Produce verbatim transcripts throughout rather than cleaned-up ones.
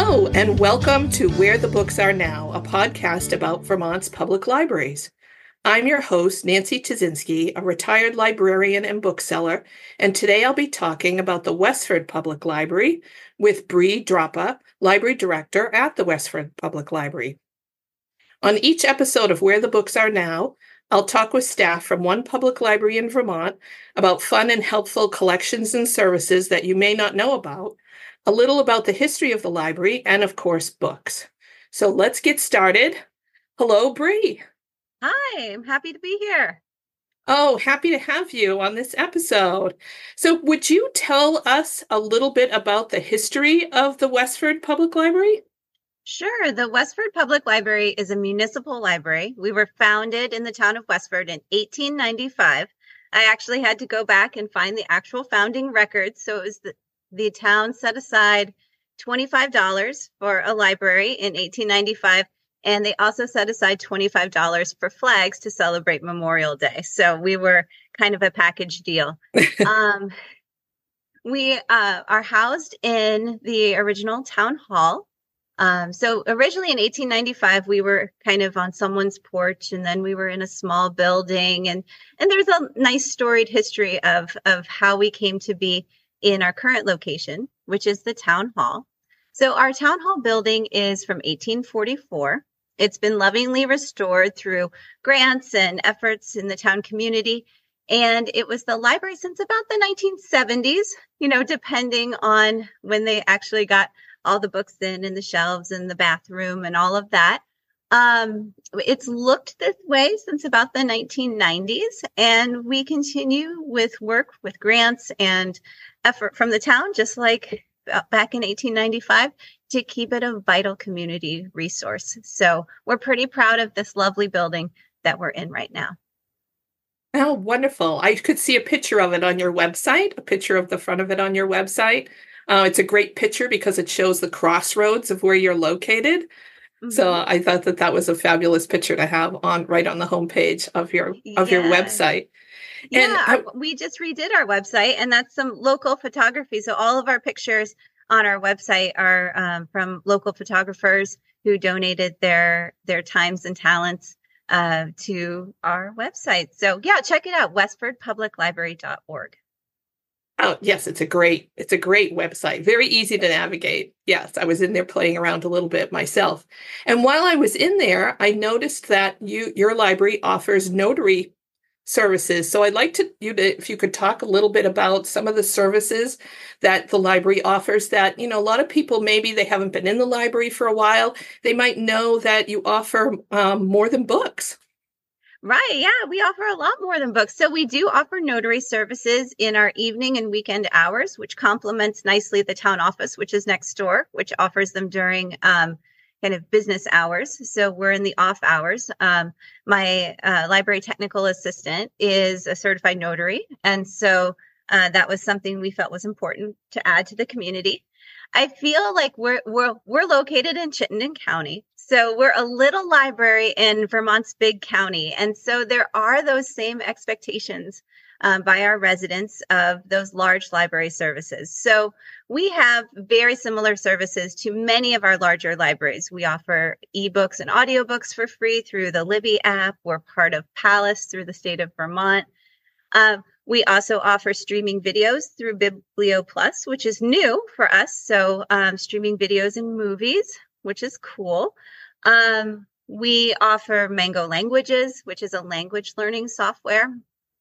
Hello, and welcome to Where the Books Are Now, a podcast about Vermont's public libraries. I'm your host, Nancy Tazinski, a retired librarian and bookseller, and today I'll be talking about the Westford Public Library with Bree Droppa, Library Director at the Westford Public Library. On each episode of Where the Books Are Now, I'll talk with staff from one public library in Vermont about fun and helpful collections and services that you may not know about, a little about the history of the library, and of course, books. So let's get started. Hello, Bree. Hi, I'm happy to be here. Oh, happy to have you on this episode. So would you tell us a little bit about the history of the Westford Public Library? Sure. The Westford Public Library is a municipal library. We were founded in the town of Westford in eighteen ninety-five. I actually had to go back and find the actual founding records. So it was the, the town set aside twenty-five dollars for a library in eighteen ninety-five. And they also set aside twenty-five dollars for flags to celebrate Memorial Day. So we were kind of a package deal. um, we uh, are housed in the original town hall. Um, so originally in eighteen ninety-five, we were kind of on someone's porch, and then we were in a small building. And, and there's a nice storied history of, of how we came to be in our current location, which is the town hall. So our town hall building is from eighteen forty-four. It's been lovingly restored through grants and efforts in the town community. And it was the library since about the nineteen seventies, you know, depending on when they actually got all the books in and the shelves and the bathroom and all of that. Um, it's looked this way since about the nineteen nineties, and we continue with work with grants and effort from the town, just like back in eighteen ninety-five, to keep it a vital community resource. So we're pretty proud of this lovely building that we're in right now. Oh, wonderful. I could see a picture of it on your website, a picture of the front of it on your website. Uh, it's a great picture because it shows the crossroads of where you're located. Mm-hmm. So I thought that that was a fabulous picture to have on right on the homepage of your of yeah. your website. And yeah, I, we just redid our website, and that's some local photography. So all of our pictures on our website are um, from local photographers who donated their their times and talents uh, to our website. So yeah, check it out, westford public library dot org. Oh, yes, it's a great, it's a great website. Very easy to navigate. Yes, I was in there playing around a little bit myself. And while I was in there, I noticed that you your library offers notary services. So I'd like to you to if you could talk a little bit about some of the services that the library offers that, you know, a lot of people, maybe they haven't been in the library for a while. They might know that you offer um, more than books. Right. Yeah, we offer a lot more than books. So we do offer notary services in our evening and weekend hours, which complements nicely the town office, which is next door, which offers them during um, kind of business hours. So we're in the off hours. Um, my uh, library technical assistant is a certified notary. And so uh, that was something we felt was important to add to the community. I feel like we're we're we're located in Chittenden County. So we're a little library in Vermont's big county. And so there are those same expectations um, by our residents of those large library services. So we have very similar services to many of our larger libraries. We offer ebooks and audiobooks for free through the Libby app. We're part of Palace through the state of Vermont. Um, we also offer streaming videos through Biblio Plus, which is new for us. So um, streaming videos and movies, which is cool. Um, we offer Mango Languages, which is a language learning software.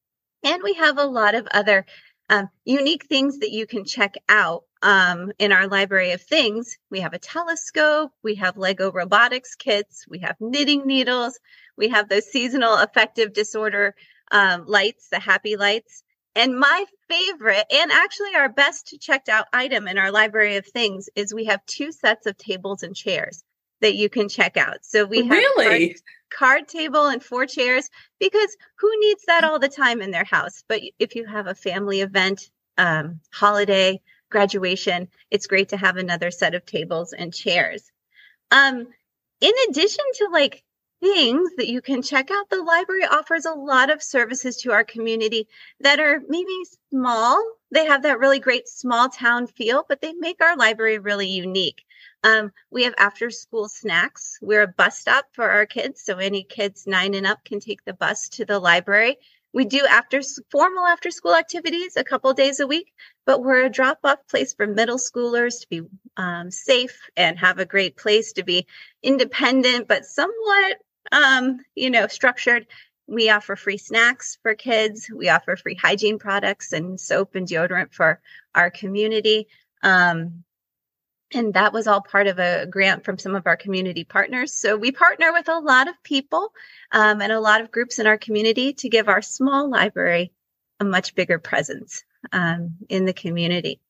And we have a lot of other um, unique things that you can check out um, in our library of things. We have a telescope. We have Lego robotics kits. We have knitting needles. We have those seasonal affective disorder um, lights, the happy lights. And my favorite, and actually our best checked out item in our library of things, is we have two sets of tables and chairs that you can check out. So we have really card, card table and four chairs, because who needs that all the time in their house? But if you have a family event, um, holiday, graduation, it's great to have another set of tables and chairs. Um, in addition to like things that you can check out, the library offers a lot of services to our community that are maybe small. They have that really great small town feel, but they make our library really unique. Um, we have after school snacks. We're a bus stop for our kids. So any kids nine and up can take the bus to the library. We do after formal after school activities a couple days a week, but we're a drop off place for middle schoolers to be um, safe and have a great place to be independent, but somewhat, um, you know, structured. We offer free snacks for kids. We offer free hygiene products and soap and deodorant for our community. Um, And that was all part of a grant from some of our community partners. So we partner with a lot of people um, and a lot of groups in our community to give our small library a much bigger presence um, in the community.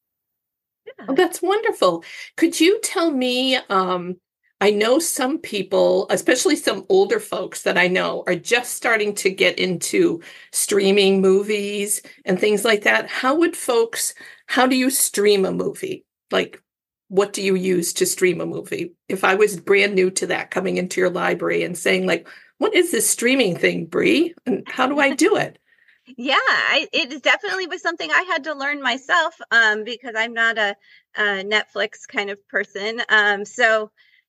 Yeah. Oh, that's wonderful. Could you tell me, um, I know some people, especially some older folks that I know, are just starting to get into streaming movies and things like that. How would folks, how do you stream a movie? Like, what do you use to stream a movie? If I was brand new to that, coming into your library and saying, like, what is this streaming thing, Bree? And how do I do it? Yeah, I, it definitely was something I had to learn myself um, because I'm not a, a Netflix kind of person. Um, so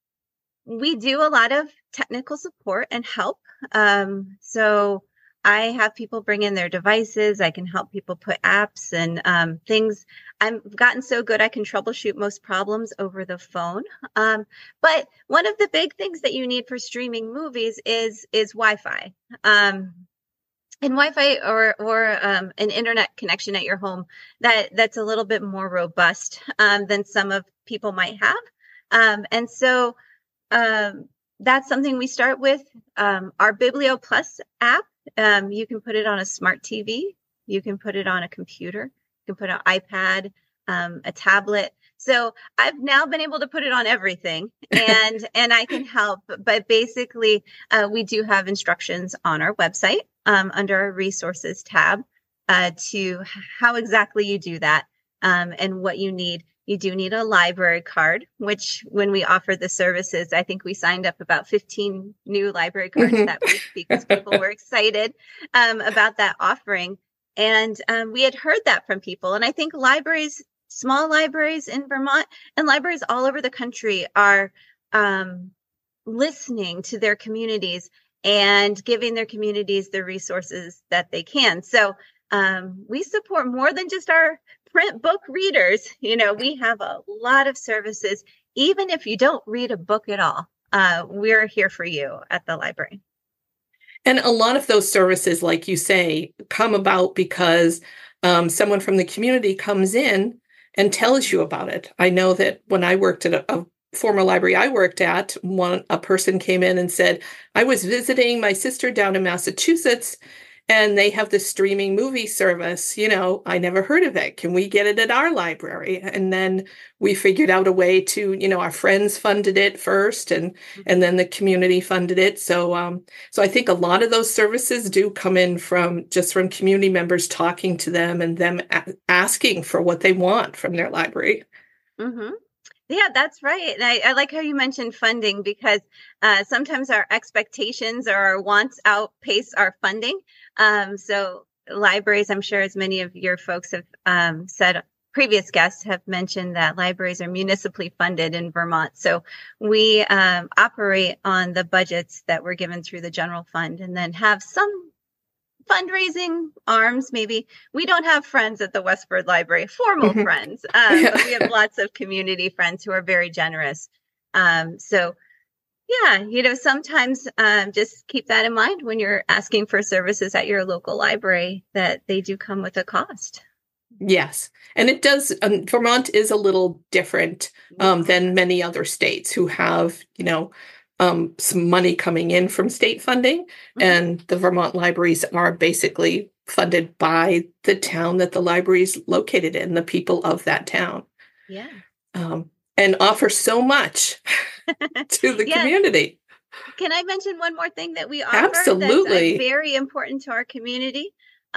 we do a lot of technical support and help. Um, so I have people bring in their devices. I can help people put apps and um, things. I've gotten so good I can troubleshoot most problems over the phone. Um, but one of the big things that you need for streaming movies is is Wi-Fi. Um, and Wi-Fi or or um, an internet connection at your home that that's a little bit more robust um, than some of people might have. Um, and so um, that's something we start with. Um, our Biblio Plus app. Um, you can put it on a smart T V. You can put it on a computer. You can put an iPad, um, a tablet. So I've now been able to put it on everything, and and I can help. But basically, uh, we do have instructions on our website um, under our resources tab uh, to how exactly you do that um, and what you need. You do need a library card, which when we offer the services, I think we signed up about fifteen new library cards mm-hmm. that week because people were excited um, about that offering. And um, we had heard that from people. And I think libraries, small libraries in Vermont and libraries all over the country are um, listening to their communities and giving their communities the resources that they can. So um, we support more than just our print book readers. You know, we have a lot of services. Even if you don't read a book at all, uh, we're here for you at the library. And a lot of those services, like you say, come about because um, someone from the community comes in and tells you about it. I know that when I worked at a, a former library I worked at, one a person came in and said, I was visiting my sister down in Massachusetts, and they have this streaming movie service. You know, I never heard of it. Can we get it at our library? And then we figured out a way to, you know, our friends funded it first, and mm-hmm. and then the community funded it. So, um, so I think a lot of those services do come in from just from community members talking to them and them a- asking for what they want from their library. Mm-hmm. Yeah, that's right. And I, I like how you mentioned funding because uh, sometimes our expectations or our wants outpace our funding. Um, so libraries, I'm sure as many of your folks have um, said, previous guests have mentioned that libraries are municipally funded in Vermont. So we um, operate on the budgets that were given through the general fund and then have some fundraising arms. Maybe we don't have friends at the Westford Library, formal mm-hmm. friends, um, but we have lots of community friends who are very generous. Um, so yeah, you know, sometimes um, just keep that in mind when you're asking for services at your local library, that they do come with a cost. Yes. And it does. Um, Vermont is a little different um, than many other states who have, you know, Um, some money coming in from state funding, mm-hmm. and the Vermont libraries are basically funded by the town that the library is located in, the people of that town. Yeah. Um, and offer so much to the yes. community. Can I mention one more thing that we offer? Absolutely. That's uh, very important to our community?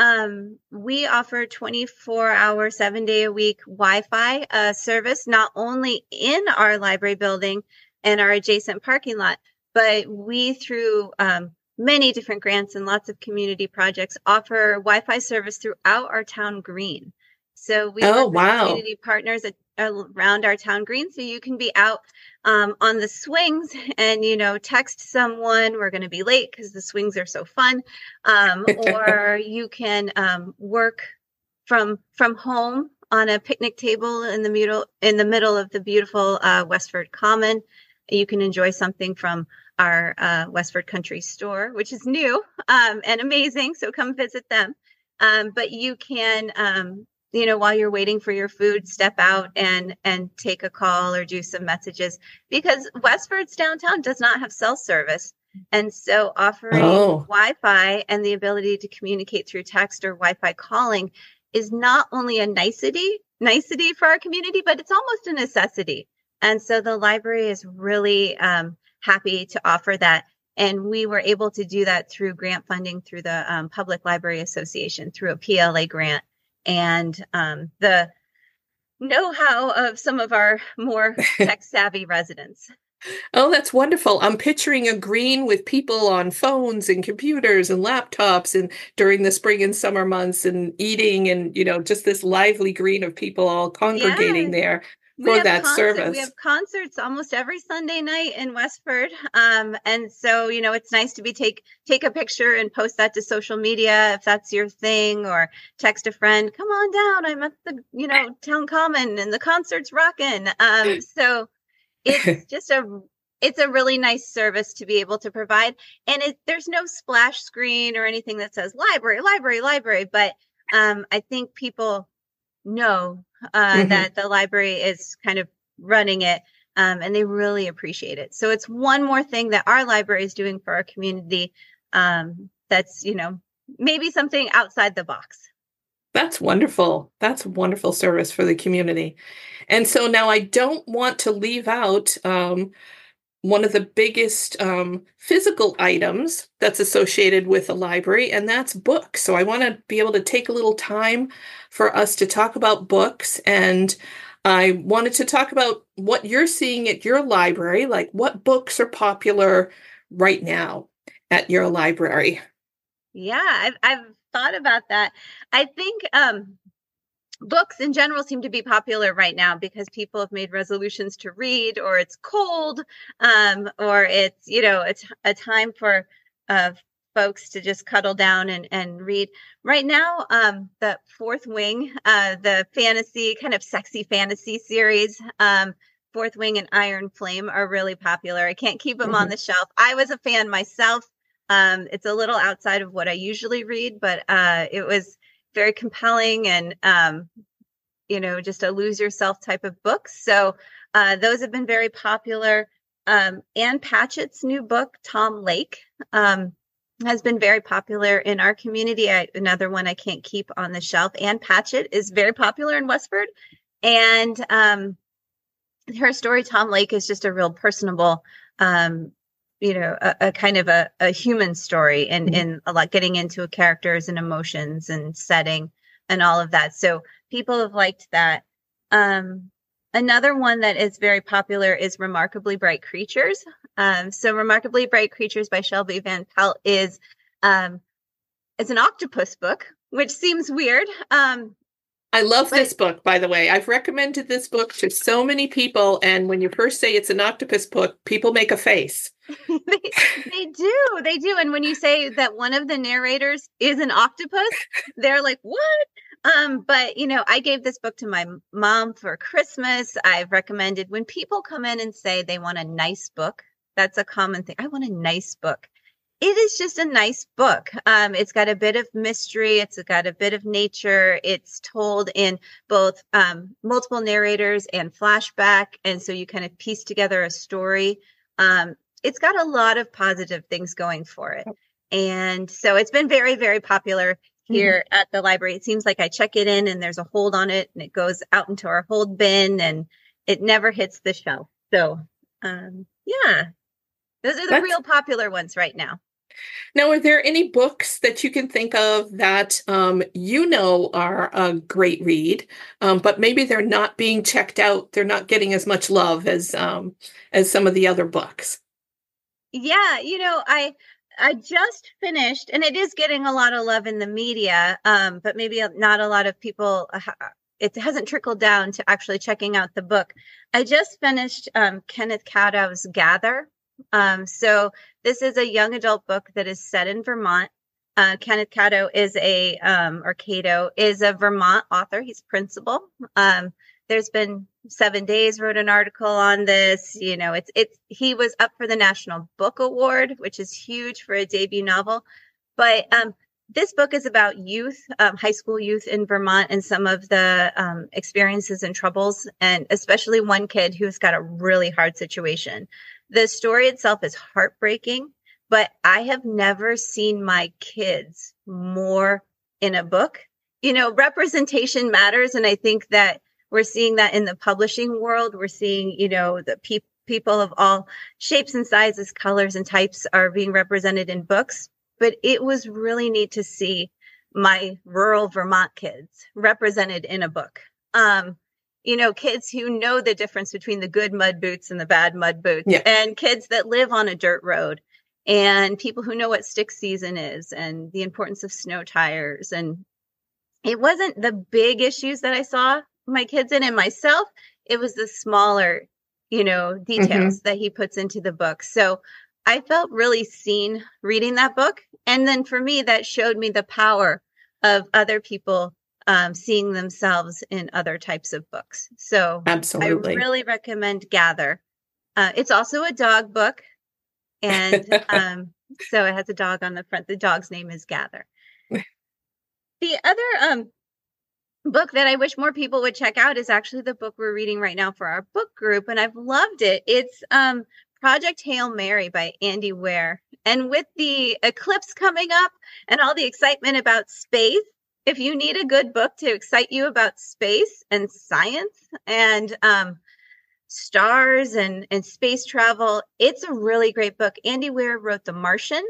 Um, we offer twenty-four hour, seven day a week Wi-Fi uh, service, not only in our library building and our adjacent parking lot, but we, through um, many different grants and lots of community projects, offer Wi-Fi service throughout our town green. So we Oh, work with wow. community partners at, around our town green. So you can be out um, on the swings and, you know, text someone, we're going to be late because the swings are so fun. Um, or you can um, work from from home on a picnic table in the middle in the middle of the beautiful uh, Westford Common. You can enjoy something from our uh, Westford Country store, which is new um, and amazing. So come visit them. Um, but you can, um, you know, while you're waiting for your food, step out and and take a call or do some messages, because Westford's downtown does not have cell service. And so offering Oh, Wi-Fi and the ability to communicate through text or Wi-Fi calling is not only a nicety, nicety for our community, but it's almost a necessity. And so the library is really um, happy to offer that. And we were able to do that through grant funding through the um, Public Library Association, through a P L A grant, and um, the know-how of some of our more tech-savvy residents. oh, that's wonderful. I'm picturing a green with people on phones and computers and laptops and during the spring and summer months and eating and, you know, just this lively green of people all congregating Yeah. there We for have that concert. We service. have concerts almost every Sunday night in Westford, um, and so you know it's nice to be take take a picture and post that to social media if that's your thing, or text a friend, "Come on down, I'm at the you know town common and the concert's rocking." Um, so it's just a it's a really nice service to be able to provide, and it, there's no splash screen or anything that says library, library, library. But um, I think people know uh, hmm that the library is kind of running it, um, and they really appreciate it. So it's one more thing that our library is doing for our community, um, that's, you know, maybe something outside the box. That's wonderful. That's wonderful service for the community. And so now I don't want to leave out um, one of the biggest um, physical items that's associated with a library, and that's books. So I want to be able to take a little time for us to talk about books. And I wanted to talk about what you're seeing at your library, like what books are popular right now at your library. Yeah, I've, I've thought about that. I think um, books in general seem to be popular right now because people have made resolutions to read, or it's cold, um, or it's, you know, it's a time for uh, folks to just cuddle down and, and read. Right now, um, the Fourth Wing, uh, the fantasy, kind of sexy fantasy series, um, Fourth Wing and Iron Flame are really popular. I can't keep them on Mhm. the shelf. I was a fan myself. Um, it's a little outside of what I usually read, but uh, it was very compelling and um, you know, just a lose yourself type of books. So uh, those have been very popular. Um, Ann Patchett's new book, Tom Lake, um, has been very popular in our community. I, another one I can't keep on the shelf. Ann Patchett is very popular in Westford, and um, her story, Tom Lake, is just a real personable, um, you know, a, a kind of a, a human story, and in, in a lot getting into characters and emotions and setting and all of that. So people have liked that. Um, another one that is very popular is Remarkably Bright Creatures. Um, so Remarkably Bright Creatures by Shelby Van Pelt is um, it's an octopus book, which seems weird. Um, I love but this book, by the way. I've recommended this book to so many people, and when you first say it's an octopus book, people make a face. they, they do, they do. And when you say that one of the narrators is an octopus, they're like, what? Um, but you know, I gave this book to my mom for Christmas. I've recommended when people come in and say they want a nice book, that's a common thing. I want a nice book. It is just a nice book. Um, it's got a bit of mystery. It's got a bit of nature. It's told in both um, multiple narrators and flashback. And so you kind of piece together a story. Um, it's got a lot of positive things going for it. And so it's been very, very popular here mm-hmm. at the library. It seems like I check it in and there's a hold on it and it goes out into our hold bin and it never hits the shelf. So um, yeah, those are the That's... real popular ones right now. Now, are there any books that you can think of that um, you know are a great read, um, but maybe they're not being checked out, they're not getting as much love as um, as some of the other books? Yeah, you know, I I just finished, and it is getting a lot of love in the media, um, but maybe not a lot of people. Uh, it hasn't trickled down to actually checking out the book. I just finished um, Kenneth Cadow's Gather. Um, so this is a young adult book that is set in Vermont. Uh, Kenneth Cadow is a, um, or Cato is a Vermont author. He's principal. Um, there's been Seven Days wrote an article on this. You know, it's, it's, he was up for the National Book Award, which is huge for a debut novel. But um, this book is about youth, um, high school youth in Vermont, and some of the um, experiences and troubles, and especially one kid who's got a really hard situation. The story itself is heartbreaking, but I have never seen my kids more in a book. You know, representation matters. And I think that we're seeing that in the publishing world. We're seeing, you know, the pe- people of all shapes and sizes, colors and types are being represented in books. But it was really neat to see my rural Vermont kids represented in a book. Um, you know, kids who know the difference between the good mud boots and the bad mud boots, Yeah. and kids that live on a dirt road, and people who know what stick season is and the importance of snow tires. And it wasn't the big issues that I saw my kids in and myself. It was the smaller, you know, details mm-hmm. that he puts into the book. So I felt really seen reading that book. And then for me, that showed me the power of other people um, seeing themselves in other types of books. So absolutely, I really recommend Gather. Uh, it's also a dog book. And um, so it has a dog on the front. The dog's name is Gather. The other um, book that I wish more people would check out is actually the book we're reading right now for our book group. And I've loved it. It's um, Project Hail Mary by Andy Weir. And with the eclipse coming up and all the excitement about space, if you need a good book to excite you about space and science and um, stars and, and space travel, it's a really great book. Andy Weir wrote The Martian,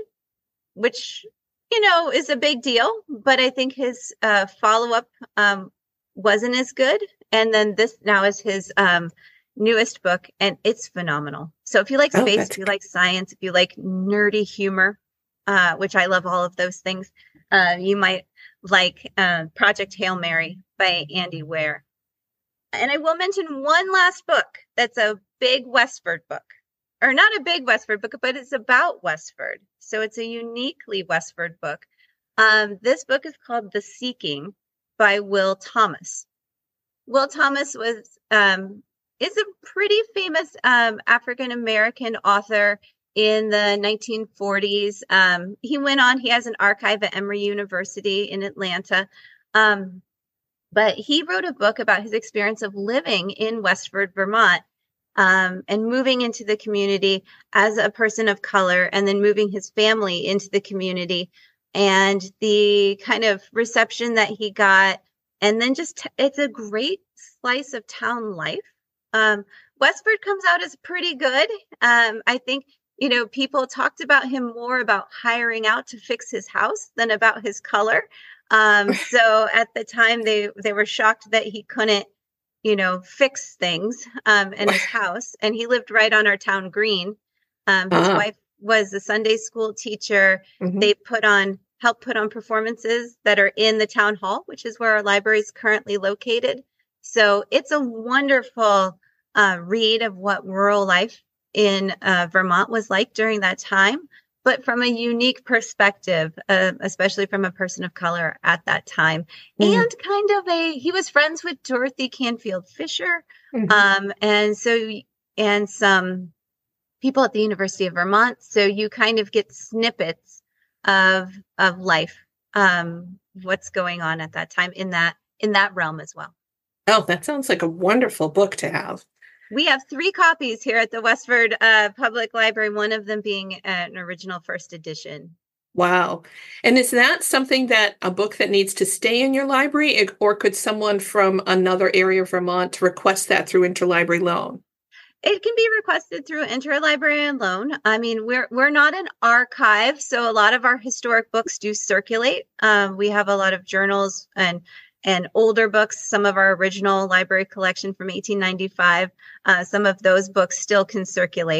which, you know, is a big deal, but I think his uh, follow-up um, wasn't as good. And then this now is his um, newest book, and it's phenomenal. So if you like space, oh, if you like science, if you like nerdy humor, uh, which I love all of those things, uh, you might like uh, Project Hail Mary by Andy Weir. And I will mention one last book that's a big Westford book, or not a big Westford book, but it's about Westford. So it's a uniquely Westford book. Um, this book is called The Seeking by Will Thomas. Will Thomas was um, is a pretty famous um, African-American author in the nineteen forties. Um, he went on, he has an archive at Emory University in Atlanta. Um, But he wrote a book about his experience of living in Westford, Vermont, um, and moving into the community as a person of color, and then moving his family into the community, and the kind of reception that he got. And then just, t- it's a great slice of town life. Um, Westford comes out as pretty good. Um, I think, you know, people talked about him more about hiring out to fix his house than about his color. Um, so at the time they, they were shocked that he couldn't, you know, fix things, um, in his house. And he lived right on our town green. Um, his uh-huh. wife was a Sunday school teacher. Mm-hmm. They put on, helped put on performances that are in the town hall, which is where our library is currently located. So it's a wonderful, uh, read of what rural life in, uh, Vermont was like during that time, but from a unique perspective, uh, especially from a person of color at that time. Mm-hmm. And kind of a, he was friends with Dorothy Canfield Fisher. Mm-hmm. Um, and so, and some people at the University of Vermont. So you kind of get snippets of, of life, um, what's going on at that time in that, in that realm as well. Oh, that sounds like a wonderful book to have. We have three copies here at the Westford uh, Public Library, one of them being an original first edition. Wow. And is that something that a book that needs to stay in your library, or could someone from another area of Vermont request that through interlibrary loan? It can be requested through interlibrary loan. I mean, we're we're not an archive, so a lot of our historic books do circulate. Um, we have a lot of journals and and older books, some of our original library collection from eighteen ninety-five. Uh, some of those books still can circulate.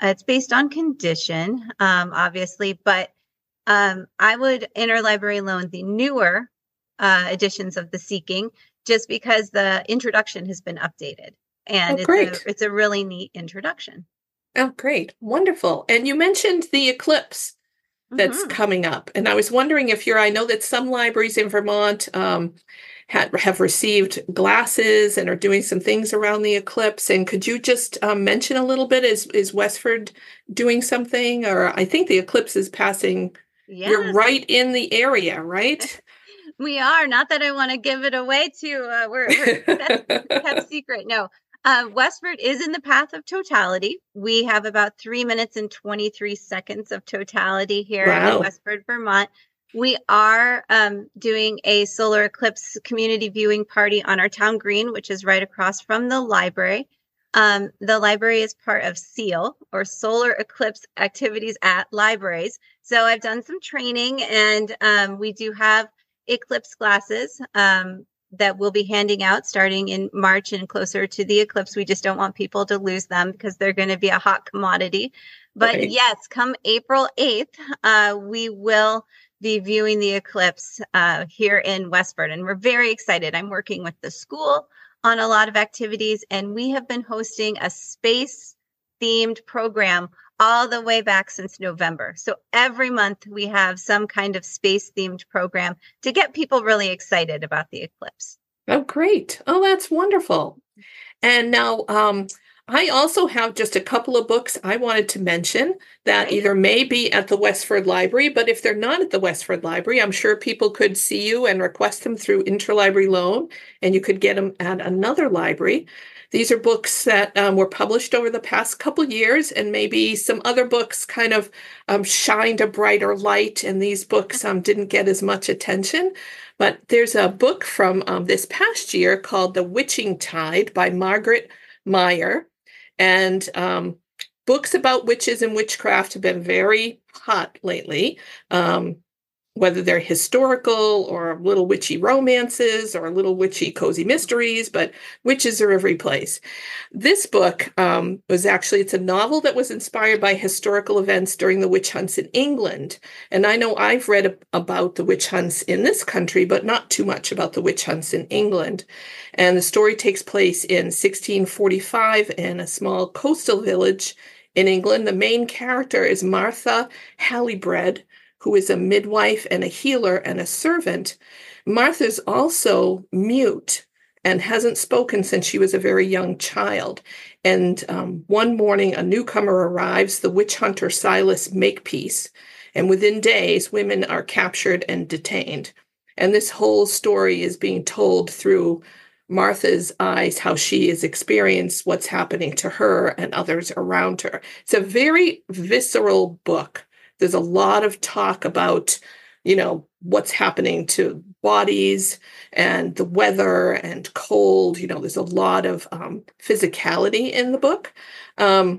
It's based on condition, um, obviously, but um, I would interlibrary loan the newer uh, editions of The Seeking, just because the introduction has been updated, and Oh, it's a great. it's a really neat introduction. Oh, great. Wonderful. And you mentioned the eclipse that's Mm-hmm. coming up. And I was wondering if you're, I know that some libraries in Vermont um, had, have received glasses and are doing some things around the eclipse. And could you just um, mention a little bit? Is, is Westford doing something? Or I think the eclipse is passing. You're Yes, right in the area, right? we are. Not that I want to give it away to uh, we're we're that's kept secret. No, uh, Westford is in the path of totality. We have about three minutes and twenty-three seconds of totality here in Wow. Westford, Vermont. We are um, doing a solar eclipse community viewing party on our town green, which is right across from the library. Um, the library is part of SEAL, or Solar Eclipse Activities at Libraries. So I've done some training, and um, we do have eclipse glasses um, that we'll be handing out starting in March and closer to the eclipse. We just don't want people to lose them because they're going to be a hot commodity. But Right. yes, come April eighth, uh, we will be viewing the eclipse uh, here in Westford. And we're very excited. I'm working with the school on a lot of activities, and we have been hosting a space themed program all the way back since November. So every month we have some kind of space themed program to get people really excited about the eclipse. Oh, great. Oh, that's wonderful. And now, um, I also have just a couple of books I wanted to mention that Great. either may be at the Westford Library, but if they're not at the Westford Library, I'm sure people could see you and request them through interlibrary loan, and you could get them at another library. These are books that um, were published over the past couple years, and maybe some other books kind of um, shined a brighter light, and these books um, didn't get as much attention. But there's a book from um, this past year called The Witching Tide by Margaret Meyer. And um, books about witches and witchcraft have been very hot lately, um, whether they're historical or little witchy romances or little witchy cozy mysteries, but witches are every place. This book um, was actually, it's a novel that was inspired by historical events during the witch hunts in England. And I know I've read about the witch hunts in this country, but not too much about the witch hunts in England. And the story takes place in sixteen forty-five in a small coastal village in England. The main character is Martha Hallibread, who is a midwife and a healer and a servant. Martha's also mute and hasn't spoken since she was a very young child. And um, one morning, a newcomer arrives, the witch hunter Silas Makepeace, and within days, women are captured and detained. And this whole story is being told through Martha's eyes, how she has experienced what's happening to her and others around her. It's a very visceral book. There's a lot of talk about, you know, what's happening to bodies and the weather and cold. You know, there's a lot of um, physicality in the book. Um,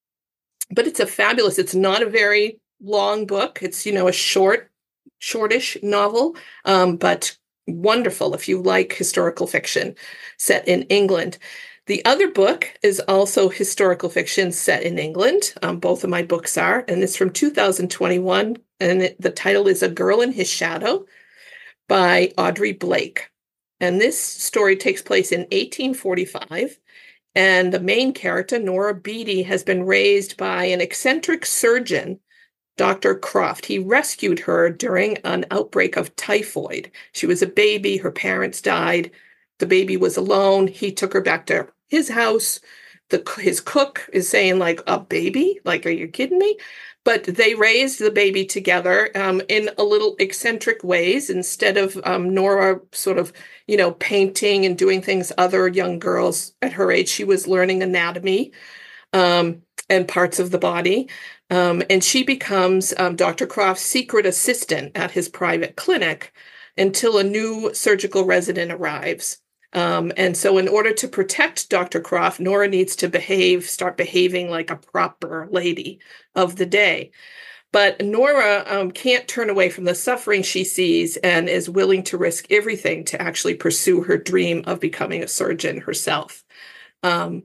but it's a fabulous, it's not a very long book. It's, you know, a short, shortish novel, um, but wonderful if you like historical fiction set in England. The other book is also historical fiction set in England. Um, both of my books are, and it's from two thousand twenty-one, and it, the title is A Girl in His Shadow by Audrey Blake. And this story takes place in eighteen forty-five, and the main character, Nora Beatty, has been raised by an eccentric surgeon, Doctor Croft. He rescued her during an outbreak of typhoid. She was a baby, her parents died. The baby was alone. He took her back to his house. The, his cook is saying, like, a baby? Like, are you kidding me? But they raised the baby together um, in a little eccentric ways. Instead of um, Nora sort of, you know, painting and doing things other young girls at her age, she was learning anatomy um, and parts of the body. Um, and she becomes um, Doctor Croft's secret assistant at his private clinic until a new surgical resident arrives. Um, and so in order to protect Doctor Croft, Nora needs to behave, start behaving like a proper lady of the day. But Nora um, can't turn away from the suffering she sees and is willing to risk everything to actually pursue her dream of becoming a surgeon herself. Um,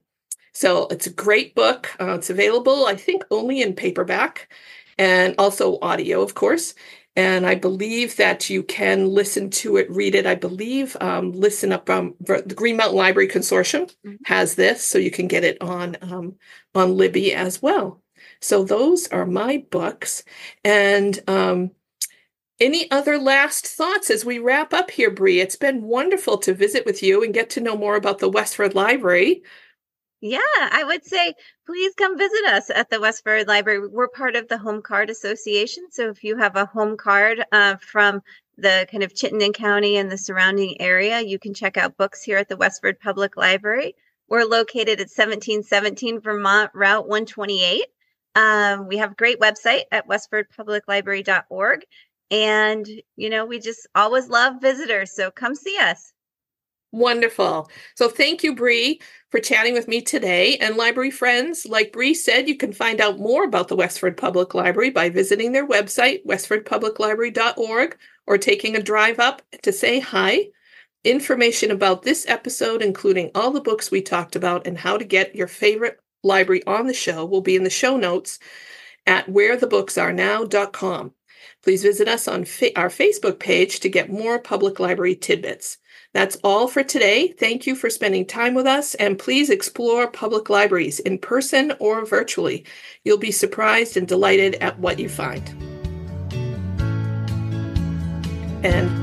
So it's a great book. Uh, it's available, I think, only in paperback and also audio, of course. And I believe that you can listen to it, read it. I believe um, Listen Up, um, the Green Mountain Library Consortium has this, so you can get it on um, on Libby as well. So those are my books. And um, any other last thoughts as we wrap up here, Bree? It's been wonderful to visit with you and get to know more about the Westford Library. Yeah, I would say please come visit us at the Westford Library. We're part of the Home Card Association. So if you have a home card uh, from the kind of Chittenden County and the surrounding area, you can check out books here at the Westford Public Library. We're located at seventeen seventeen Vermont Route one twenty-eight. Um, we have a great website at westford public library dot org. And, you know, we just always love visitors. So come see us. Wonderful. So thank you, Bree, for chatting with me today. And library friends, like Bree said, you can find out more about the Westford Public Library by visiting their website, westford public library dot org, or taking a drive up to say hi. Information about this episode, including all the books we talked about and how to get your favorite library on the show, will be in the show notes at where the books are now dot com. Please visit us on fa- our Facebook page to get more public library tidbits. That's all for today. Thank you for spending time with us, and please explore public libraries in person or virtually. You'll be surprised and delighted at what you find. And